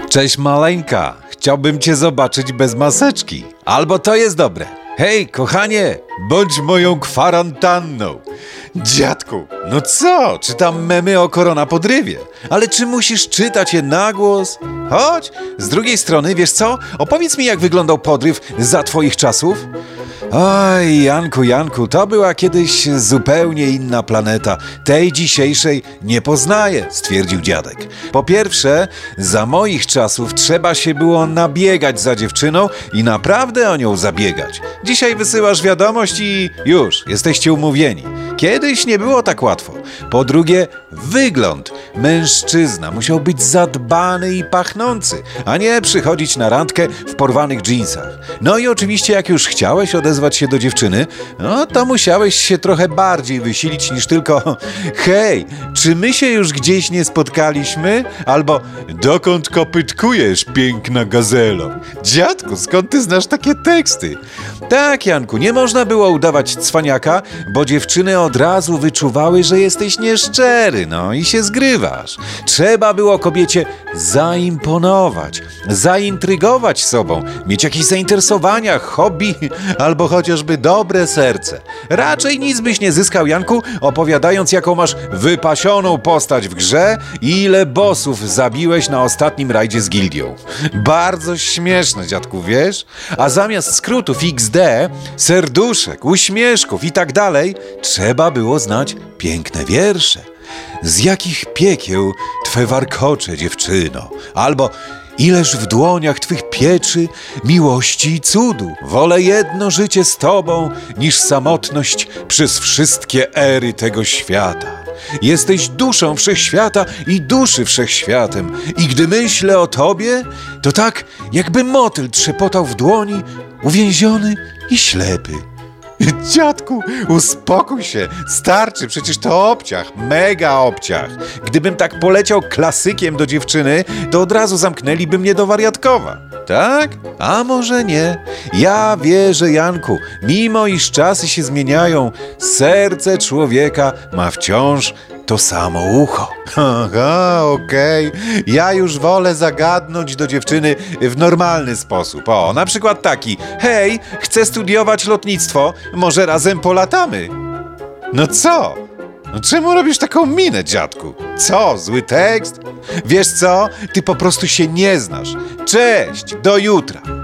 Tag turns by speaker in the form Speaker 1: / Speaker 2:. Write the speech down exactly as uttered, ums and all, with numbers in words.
Speaker 1: Cześć maleńka, chciałbym cię zobaczyć bez maseczki. Albo to jest dobre. Hej, kochanie, bądź moją kwarantanną. Dziadku, no co? Czytam memy o koronapodrywie. Ale czy musisz czytać je na głos? Chodź, z drugiej strony, wiesz co? Opowiedz mi, jak wyglądał podryw za twoich czasów. Oj, Janku, Janku, to była kiedyś zupełnie inna planeta. Tej dzisiejszej nie poznaję, stwierdził dziadek. Po pierwsze, za moich czasów trzeba się było nabiegać za dziewczyną i naprawdę o nią zabiegać. Dzisiaj wysyłasz wiadomość i już, jesteście umówieni. Kiedyś nie było tak łatwo. Po drugie, wygląd. Mężczyzna musiał być zadbany i pachnący, a nie przychodzić na randkę w porwanych dżinsach. No i oczywiście, jak już chciałeś odezwać się do dziewczyny, no to musiałeś się trochę bardziej wysilić niż tylko hej, czy my się już gdzieś nie spotkaliśmy? Albo dokąd kopytkujesz, piękna gazelo? Dziadku, skąd ty znasz takie teksty? Tak, Janku, nie można było udawać cwaniaka, bo dziewczyny od razu wyczuwały, że jesteś nieszczery, no i się zgrywasz. Trzeba było kobiecie zaimponować, zaintrygować sobą, mieć jakieś zainteresowania, hobby albo chociażby dobre serce. Raczej nic byś nie zyskał, Janku, opowiadając, jaką masz wypasioną postać w grze i ile bossów zabiłeś na ostatnim rajdzie z gildią. Bardzo śmieszne, dziadku, wiesz? A zamiast skrótów iks de, serduszek, uśmieszków i tak dalej, trzeba było znać piękne wiersze. Z jakich piekieł twe warkocze, dziewczyno? Albo ileż w dłoniach twych pieczy miłości i cudu. Wolę jedno życie z tobą, niż samotność przez wszystkie ery tego świata. Jesteś duszą wszechświata i duszy wszechświatem. I gdy myślę o tobie, to tak jakby motyl trzepotał w dłoni, uwięziony i ślepy. Dziadku, uspokój się, starczy, przecież to obciach, mega obciach. Gdybym tak poleciał klasykiem do dziewczyny, to od razu zamknęliby mnie do wariatkowa. Tak? A może nie? Ja wierzę, Janku, mimo iż czasy się zmieniają, serce człowieka ma wciąż to samo ucho. Aha, okej. Okay. Ja już wolę zagadnąć do dziewczyny w normalny sposób. O, na przykład taki. Hej, chcę studiować lotnictwo, może razem polatamy? No co? No czemu robisz taką minę, dziadku? Co, zły tekst? Wiesz co? Ty po prostu się nie znasz. Cześć, do jutra.